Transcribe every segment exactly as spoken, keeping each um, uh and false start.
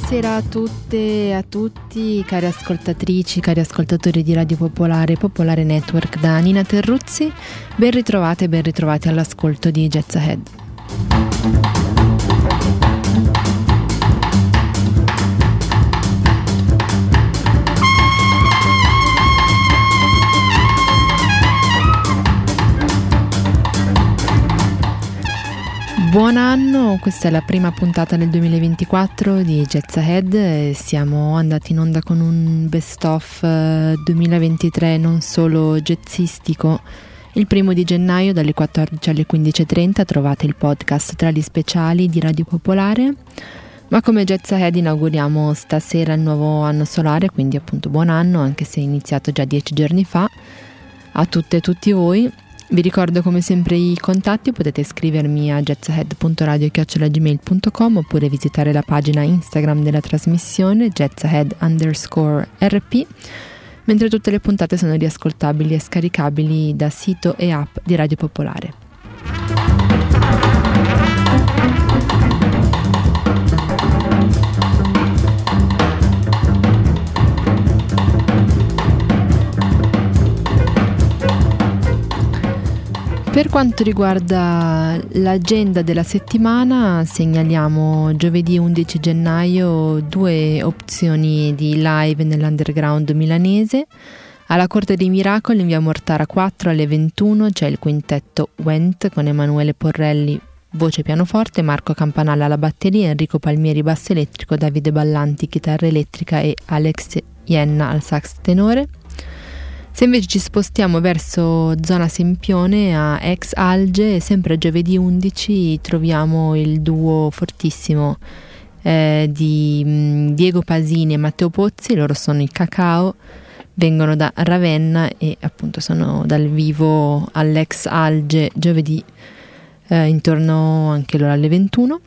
Buonasera a tutte e a tutti, cari ascoltatrici, cari ascoltatori di Radio Popolare, Popolare Network da Nina Terruzzi. Ben ritrovate e ben ritrovati all'ascolto di Jazz Ahead. Buon anno, questa è la prima puntata del duemilaventiquattro di Jazz Ahead. Siamo andati in onda con un best of duemilaventitré non solo jazzistico. Il primo di gennaio dalle quattordici alle quindici e trenta trovate il podcast tra gli speciali di Radio Popolare. Ma come Jazz Ahead inauguriamo stasera il nuovo anno solare, quindi appunto buon anno, anche se è iniziato già dieci giorni fa, a tutte e tutti voi. Vi ricordo come sempre i contatti, potete scrivermi a jazzahead punto radio chiocciola gmail punto com oppure visitare la pagina Instagram della trasmissione jazzahead underscore rp, mentre tutte le puntate sono riascoltabili e scaricabili da sito e app di Radio Popolare. Per quanto riguarda l'agenda della settimana, segnaliamo giovedì undici gennaio due opzioni di live nell'underground milanese. Alla Corte dei Miracoli in via Mortara quattro alle ventuno c'è il quintetto Went con Emanuele Porrelli voce pianoforte, Marco Campanalla alla batteria, Enrico Palmieri basso elettrico, Davide Ballanti chitarra elettrica e Alex Ienna al sax tenore. Se invece ci spostiamo verso zona Sempione a Ex Alge, sempre giovedì undici troviamo il duo fortissimo eh, di mh, Diego Pasini e Matteo Pozzi. Loro sono i Cacao, vengono da Ravenna e appunto sono dal vivo all'Ex Alge giovedì eh, intorno anche loro alle ventuno.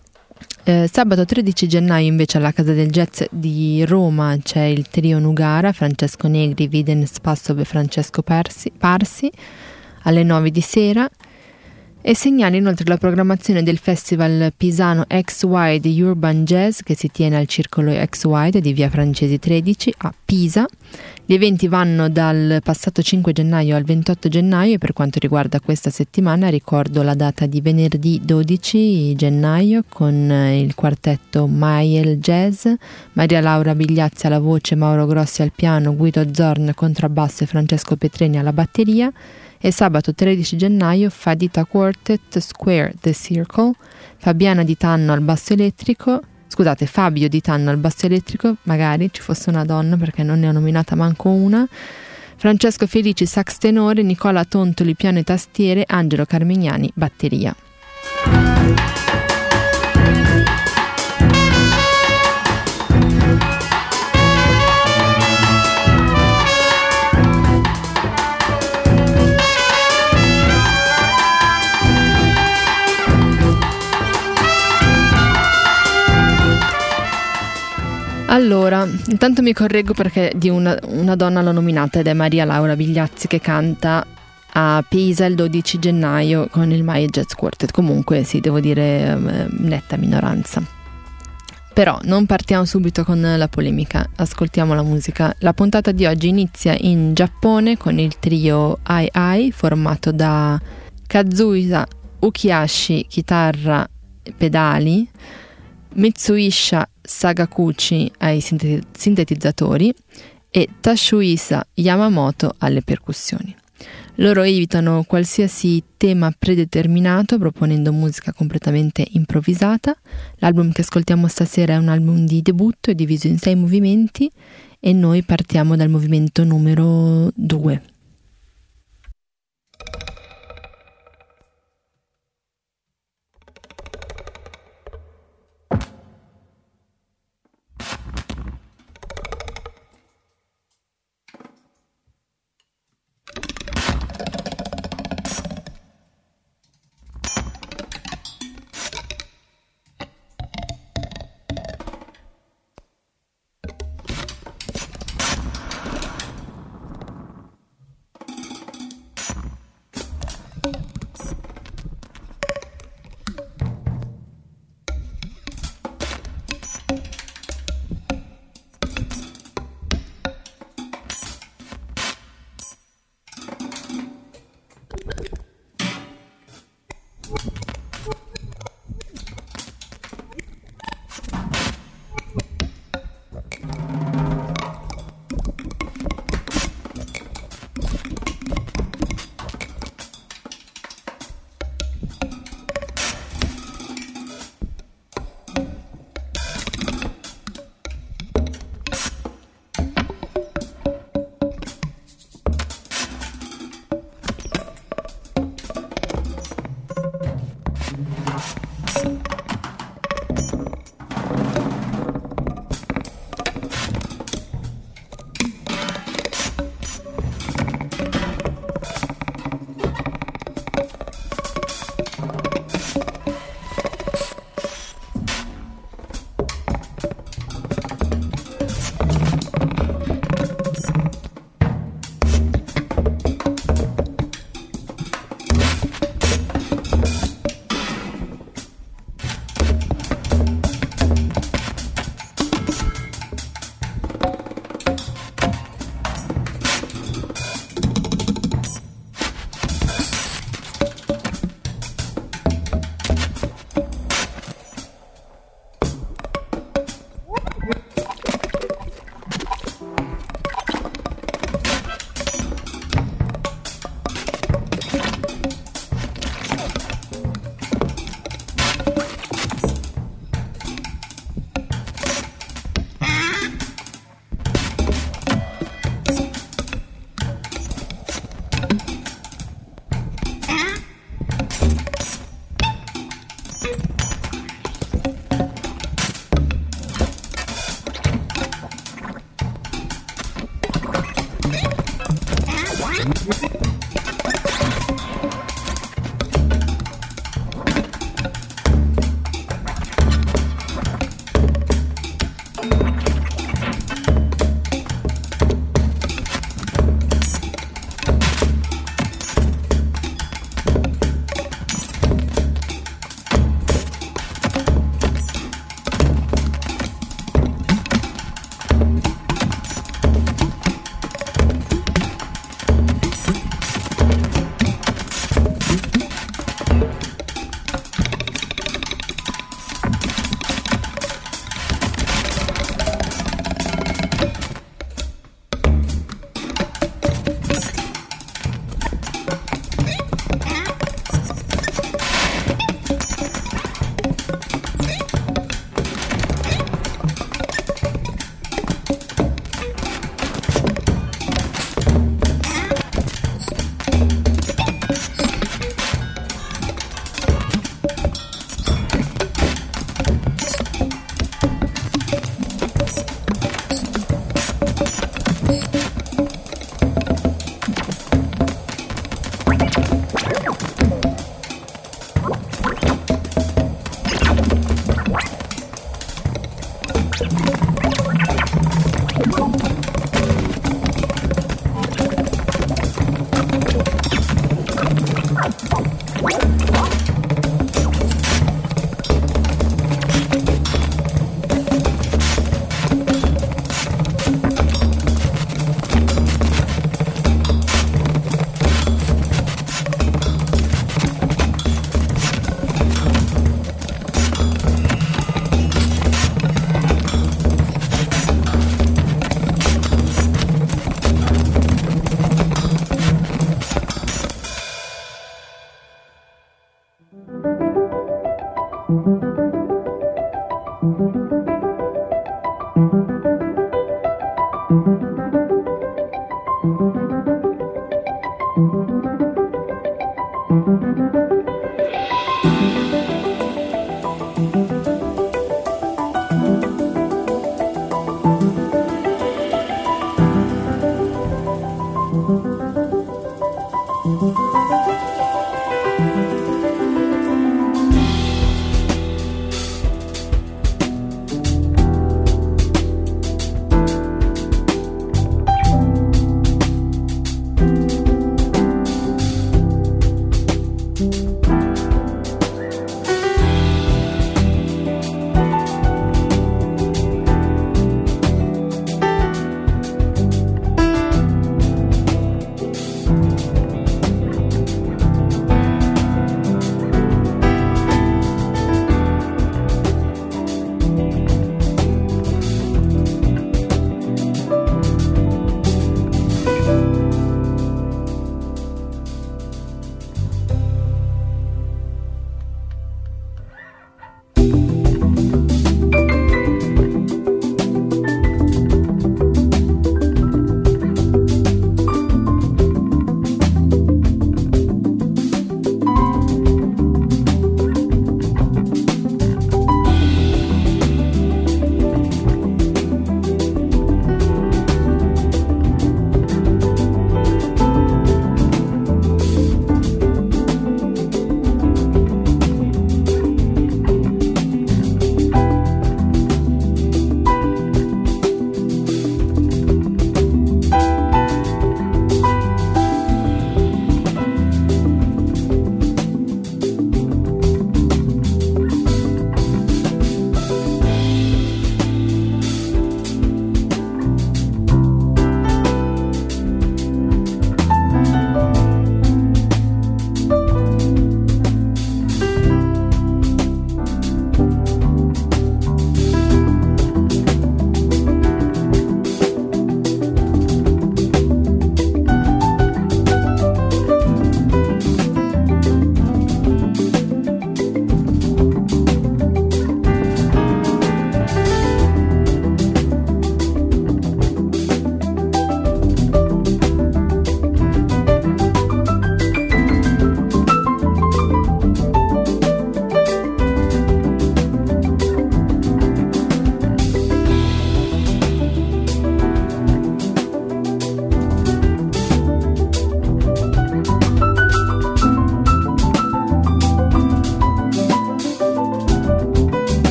Eh, sabato tredici gennaio invece alla Casa del Jazz di Roma c'è il trio Nugara, Francesco Negri, Viden Spassov e Francesco Parsi, Parsi alle nove di sera. E segnala inoltre la programmazione del Festival Pisano X-Wide Urban Jazz che si tiene al Circolo X-Wide di via Francesi tredici a Pisa. Gli eventi vanno dal passato cinque gennaio al ventotto gennaio e per quanto riguarda questa settimana ricordo la data di venerdì dodici gennaio con il quartetto Mael Jazz, Maria Laura Bigliazzi alla voce, Mauro Grossi al piano, Guido Zorn contrabbasso e Francesco Petreni alla batteria. E sabato tredici gennaio Fadita Quartet Square The Circle, Fabiana Di Tanno al basso elettrico, scusate Fabio Di Tanno al basso elettrico, magari ci fosse una donna perché non ne ho nominata manco una, Francesco Felici sax tenore, Nicola Tontoli piano e tastiere, Angelo Carmignani batteria. Allora, intanto mi correggo perché di una, una donna l'ho nominata ed è Maria Laura Bigliazzi che canta a Pisa il dodici gennaio con il Mael Jazz Quartet. Comunque sì, devo dire eh, netta minoranza. Però non partiamo subito con la polemica, ascoltiamo la musica. La puntata di oggi inizia in Giappone con il trio Ai Ai formato da Kazuhisa Ukihashi chitarra e pedali, Mitsuisha Sagakuchi ai sintetizzatori e Tashuhisa Yamamoto alle percussioni. Loro evitano qualsiasi tema predeterminato proponendo musica completamente improvvisata. L'album che ascoltiamo stasera è un album di debutto, è diviso in sei movimenti e noi partiamo dal movimento numero due.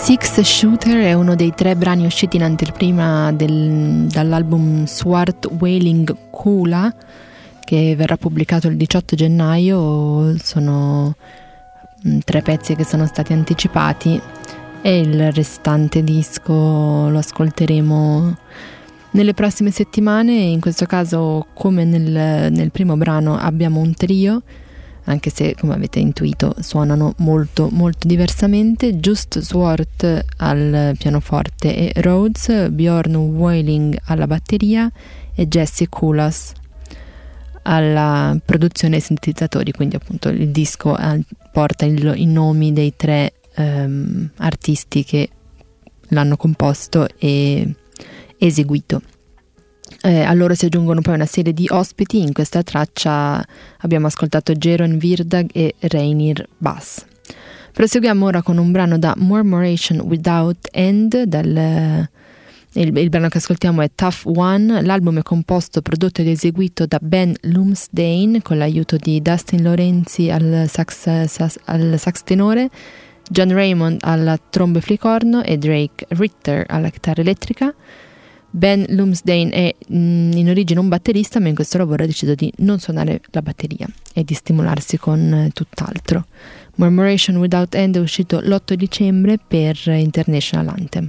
Six Shooter è uno dei tre brani usciti in anteprima del, dall'album Swart Wailing Kula, che verrà pubblicato il diciotto gennaio. Sono tre pezzi che sono stati anticipati e il restante disco lo ascolteremo nelle prossime settimane. In questo caso, come nel, nel primo brano, abbiamo un trio, anche se, come avete intuito, suonano molto molto diversamente. Just Swart al pianoforte e Rhodes, Bjorn Wailing alla batteria e Jesse Kulas alla produzione e sintetizzatori. Quindi appunto il disco porta il, i nomi dei tre um, artisti che l'hanno composto e eseguito. Eh, a loro si aggiungono poi una serie di ospiti. In questa traccia abbiamo ascoltato Jeroen Virdag e Reinier Bass. Proseguiamo ora con un brano da Murmuration Without End. Dal, il, il brano che ascoltiamo è Tough One. L'album è composto, prodotto ed eseguito da Ben Lumsdaine con l'aiuto di Dustin Lorenzi al sax, sax, al sax tenore, John Raymond alla tromba e flicorno e Drake Ritter alla chitarra elettrica. Ben Lumsdaine è in origine un batterista, ma in questo lavoro ha deciso di non suonare la batteria e di stimolarsi con tutt'altro. Murmuration Without End è uscito l'otto dicembre per International Anthem.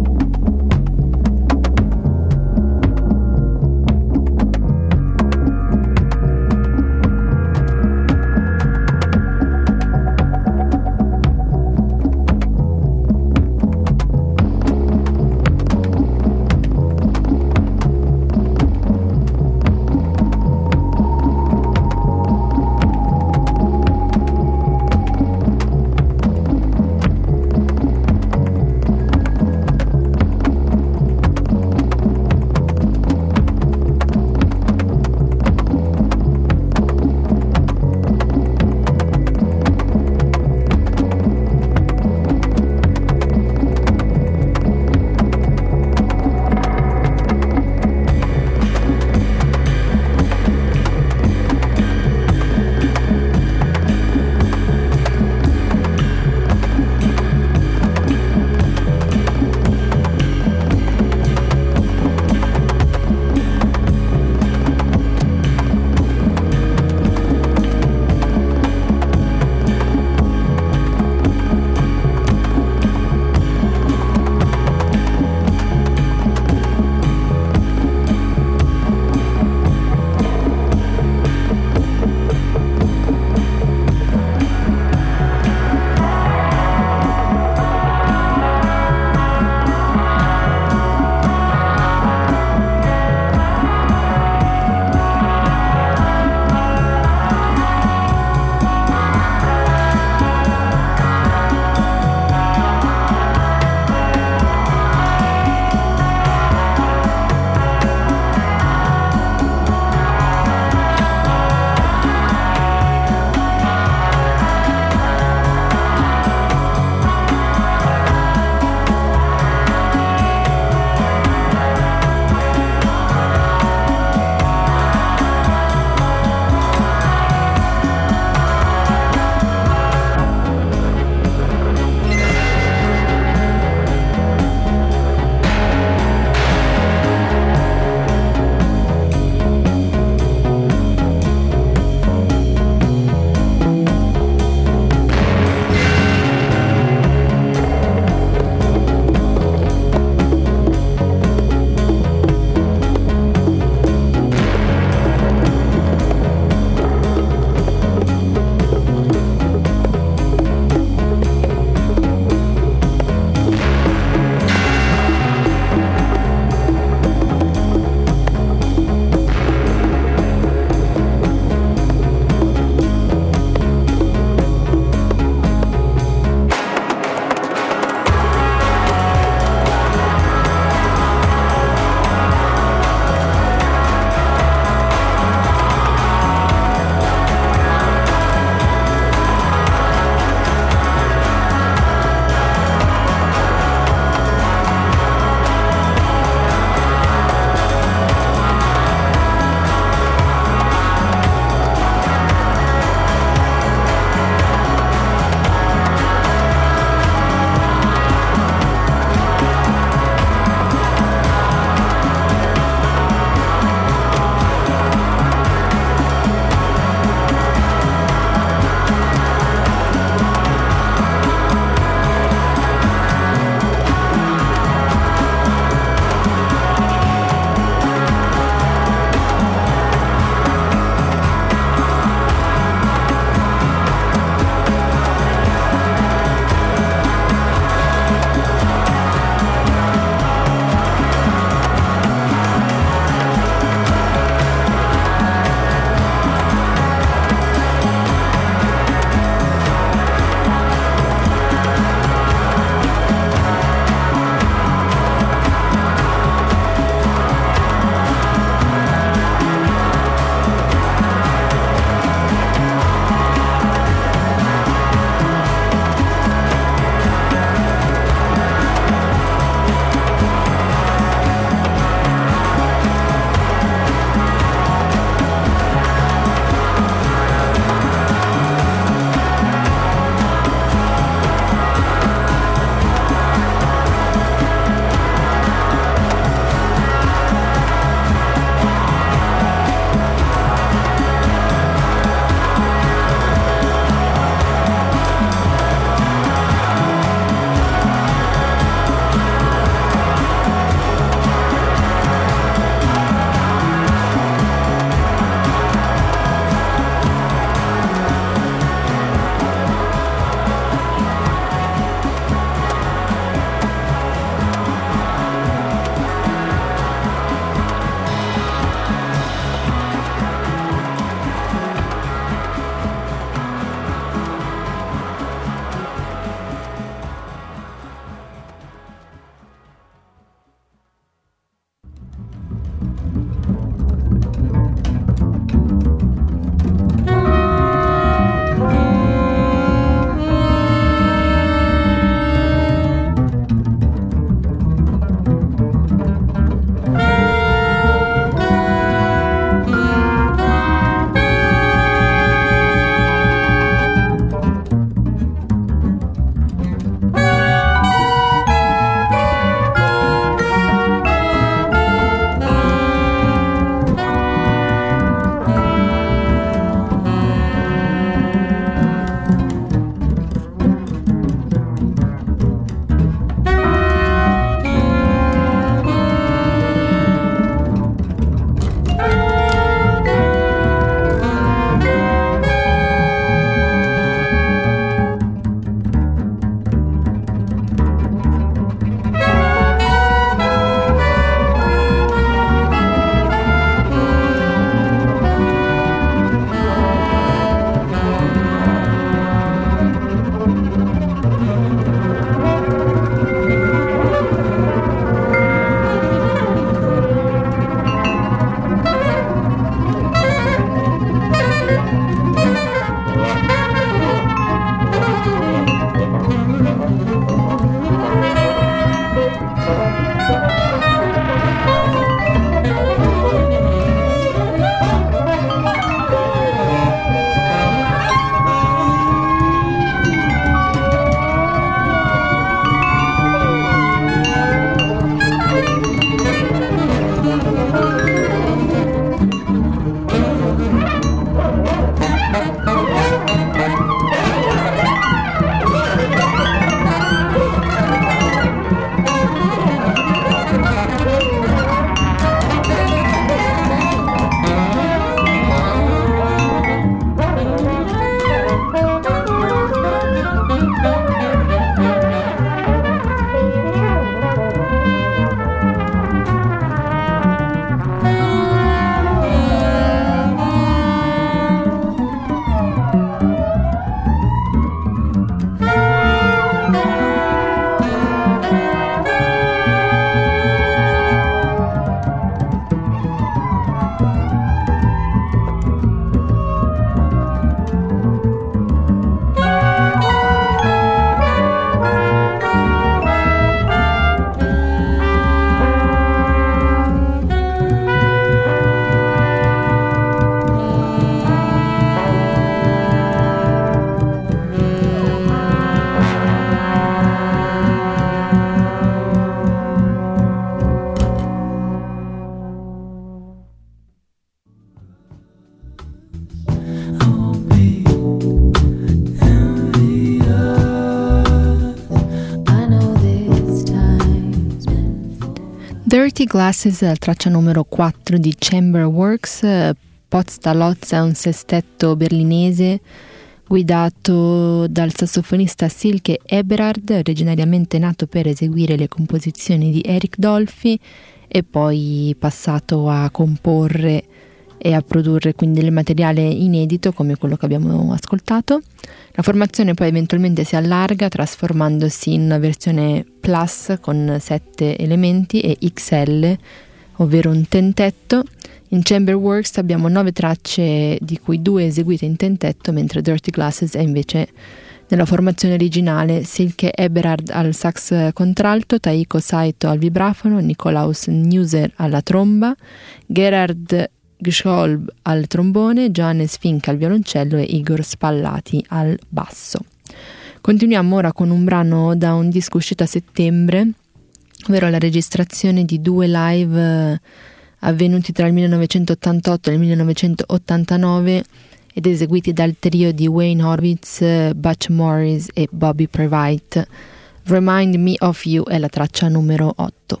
Dirty Glasses è la traccia numero quattro di Chamber Works. Potsdalotz è un sestetto berlinese guidato dal sassofonista Silke Eberhard, originariamente nato per eseguire le composizioni di Eric Dolphy e poi passato a comporre e a produrre quindi il materiale inedito come quello che abbiamo ascoltato. La formazione poi eventualmente si allarga trasformandosi in una versione Plus con sette elementi e X L, ovvero un tentetto. In Chamber Works abbiamo nove tracce, di cui due eseguite in tentetto, mentre Dirty Glasses è invece nella formazione originale: Silke Eberhard al sax contralto, Taiko Saito al vibrafono, Nikolaus Neuser alla tromba, Gerhard Gscholb al trombone, Johannes Fink al violoncello e Igor Spallati al basso. Continuiamo ora con un brano da un disco uscito a settembre, ovvero la registrazione di due live avvenuti tra il millenovecentottantotto e il millenovecentottantanove ed eseguiti dal trio di Wayne Horvitz, Butch Morris e Bobby Previte. Remind Me of You è la traccia numero otto.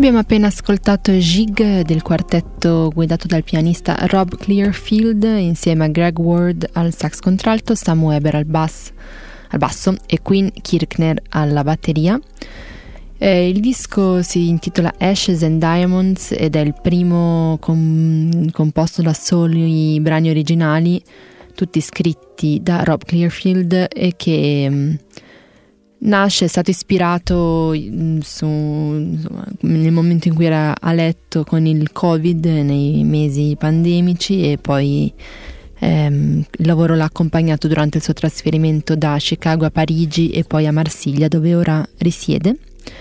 Abbiamo appena ascoltato Jig del quartetto guidato dal pianista Rob Clearfield insieme a Greg Ward al sax contralto, Sam Weber al, bass, al basso e Quinn Kirkner alla batteria. Eh, il disco si intitola Ashes and Diamonds ed è il primo com- composto da soli brani originali, tutti scritti da Rob Clearfield, e che mh, nasce, è stato ispirato su, insomma, nel momento in cui era a letto con il Covid, nei mesi pandemici, e poi ehm, il lavoro l'ha accompagnato durante il suo trasferimento da Chicago a Parigi e poi a Marsiglia, dove ora risiede.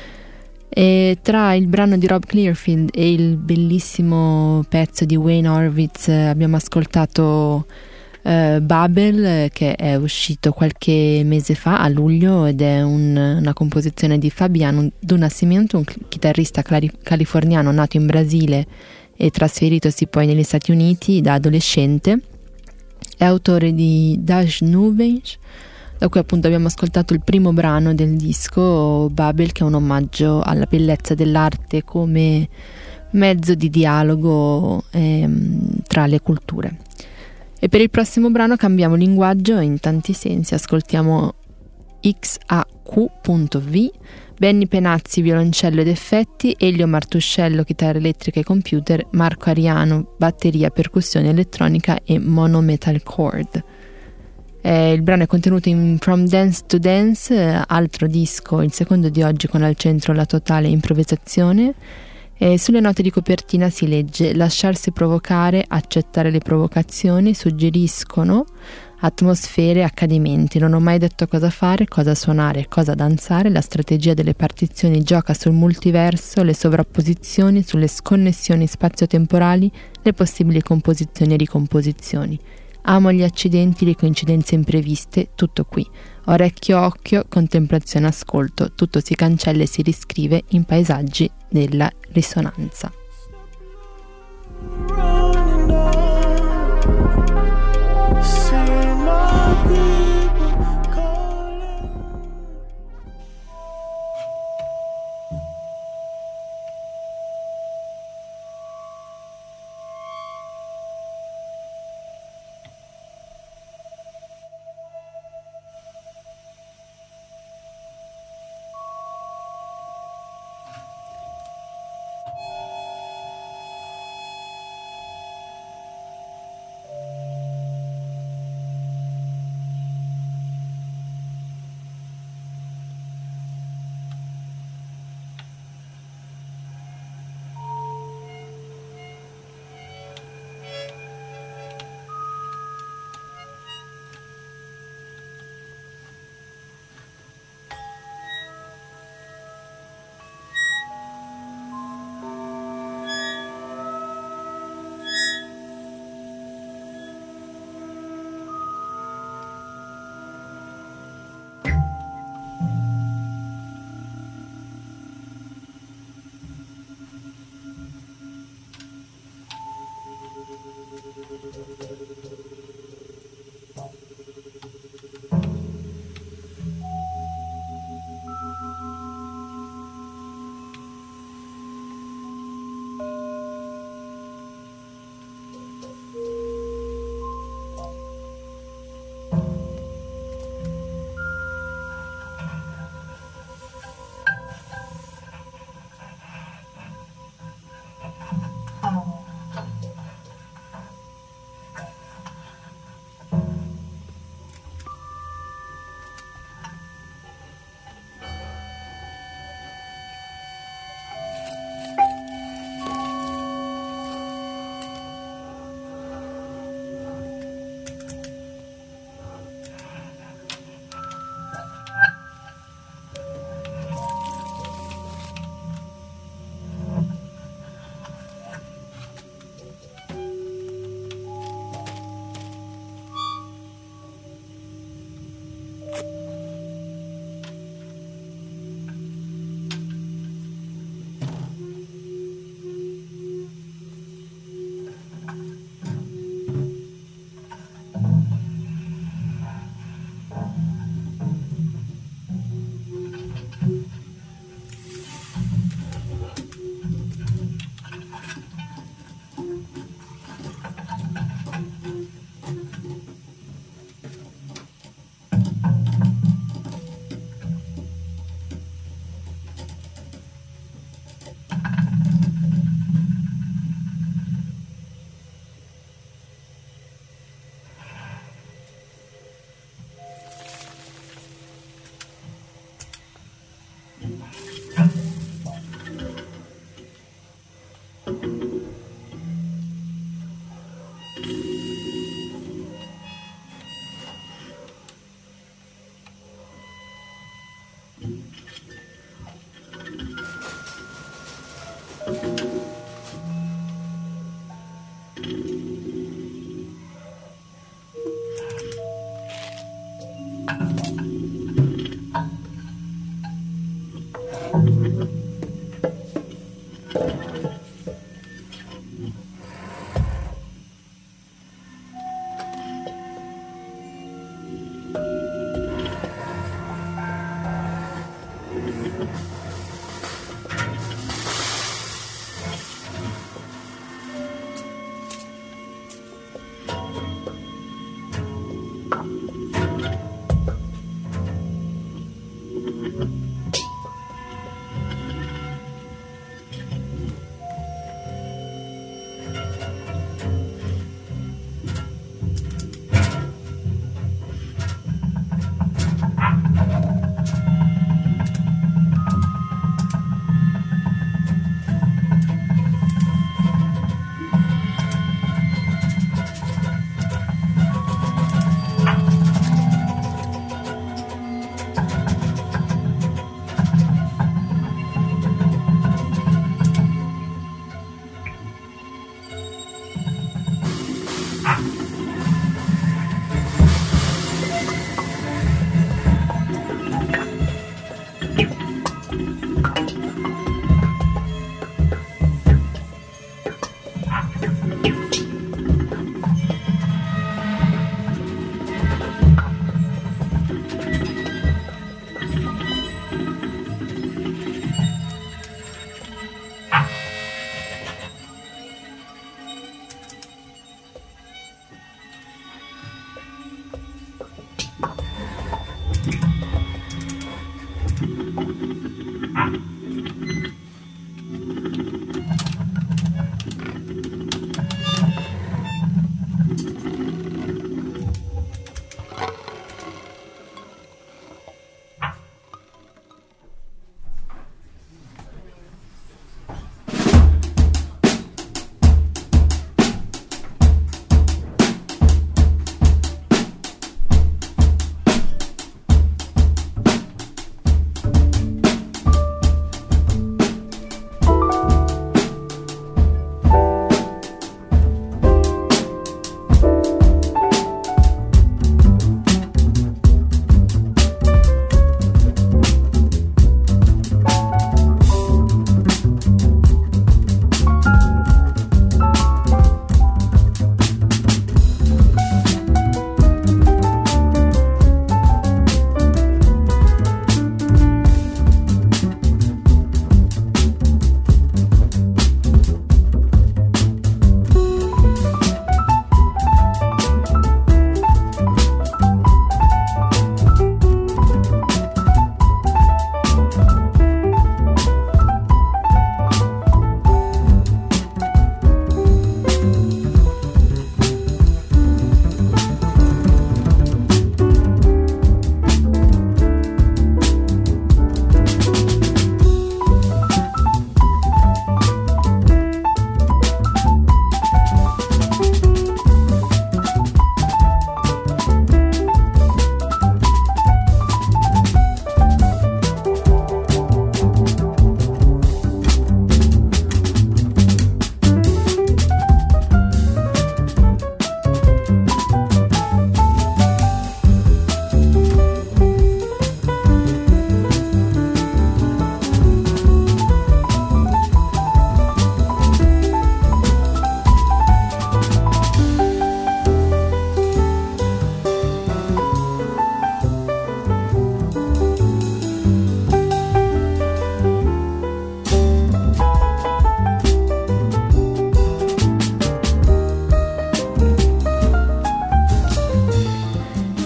E tra il brano di Rob Clearfield e il bellissimo pezzo di Wayne Horvitz abbiamo ascoltato uh, Babel, che è uscito qualche mese fa, a luglio, ed è un, una composizione di Fabiano do Nascimento, un chitarrista clari- californiano nato in Brasile e trasferitosi poi negli Stati Uniti da adolescente. È autore di Das Nuvens, da cui appunto abbiamo ascoltato il primo brano del disco, Babel, che è un omaggio alla bellezza dell'arte come mezzo di dialogo ehm, tra le culture. E per il prossimo brano cambiamo linguaggio in tanti sensi, ascoltiamo X A Q punto V, Benny Penazzi violoncello ed effetti, Elio Martuscello chitarra elettrica e computer, Marco Ariano batteria, percussione elettronica e mono metal chord. Eh, il brano è contenuto in From Dance to Dance, eh, altro disco, il secondo di oggi, con al centro la totale improvvisazione. E sulle note di copertina si legge: lasciarsi provocare, accettare le provocazioni, suggeriscono atmosfere e accadimenti. Non ho mai detto cosa fare, cosa suonare, cosa danzare. La strategia delle partizioni gioca sul multiverso, le sovrapposizioni, sulle sconnessioni spazio-temporali, le possibili composizioni e ricomposizioni. Amo gli accidenti, le coincidenze impreviste, tutto qui. Orecchio, occhio, contemplazione, ascolto, tutto si cancella e si riscrive in paesaggi della risonanza.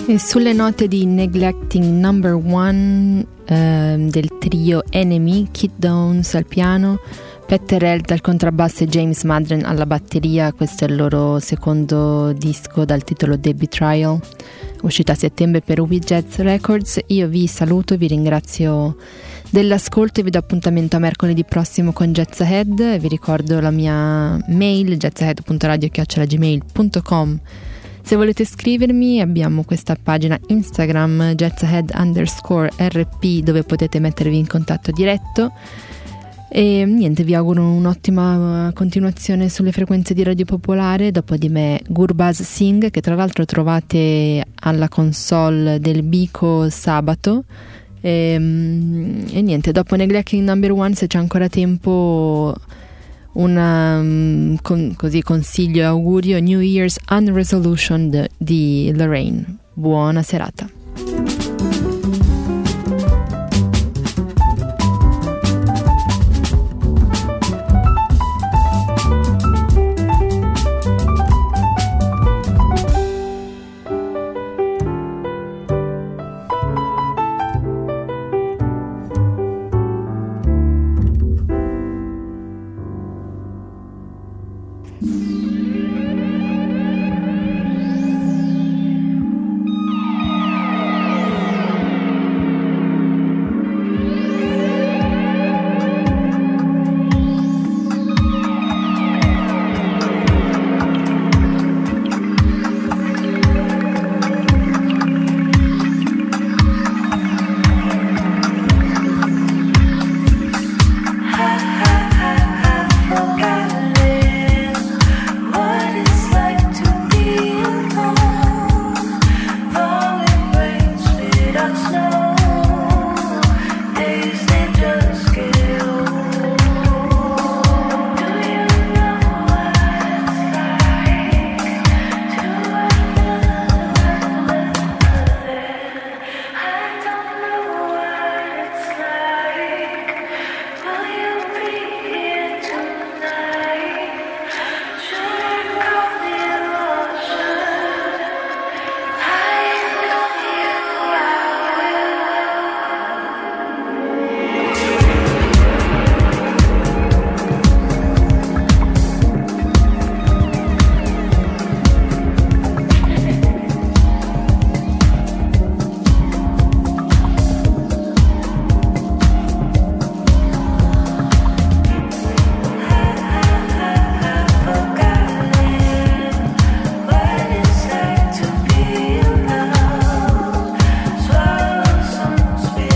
E sulle note di Neglecting Number One eh, del trio Enemy, Kit Downs al piano, Peter Held al contrabbasso e James Madren alla batteria. Questo è il loro secondo disco dal titolo The Betrayal, uscito a settembre per We Jazz Records. Io vi saluto, vi ringrazio dell'ascolto e vi do appuntamento a mercoledì prossimo con Jazz Ahead. Vi ricordo la mia mail jazzahead punto radio chiocciola gmail punto com. Se volete scrivermi abbiamo questa pagina Instagram jazzahead underscore rp dove potete mettervi in contatto diretto. E niente, vi auguro un'ottima continuazione sulle frequenze di Radio Popolare. Dopo di me Gurbaz Singh, che tra l'altro trovate alla console del Bico sabato. E, e niente, dopo Neglecting Number One, se c'è ancora tempo, un con, così consiglio e augurio: New Year's Unresolution di Lorraine. Buona serata.